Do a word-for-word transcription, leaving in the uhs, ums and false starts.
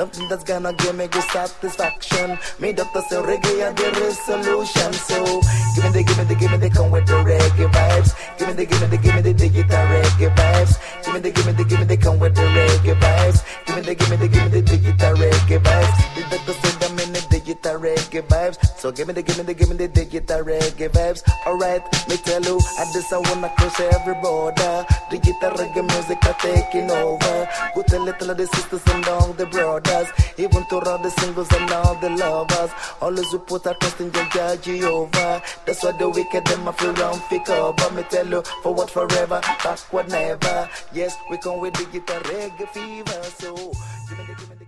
something that's gonna give me good satisfaction. Me doctor say reggae are the resolution. So give me the, give me the, give me the, come with the reggae vibes. Give me the, give me the, give me the digital reggae vibes. Give me the, give me the, give me the, come with the reggae vibes. Give me the, give me the, give me the digital reggae vibes. The doctor said I'm in the digital reggae vibes. So give me the, give me the, give me the digital reggae vibes. Alright, me tell you, I just I wanna cross every border. Digital reggae music are taking over. Go tell it to the sisters and all the brothers, even to all the singles and all the lovers. Always we put our trust in Jah Jehovah. That's why the wicked them a feel round fi cover. Me tell you, forward forever, backward never. Yes, we come with digital reggae fever. So give me the, give me the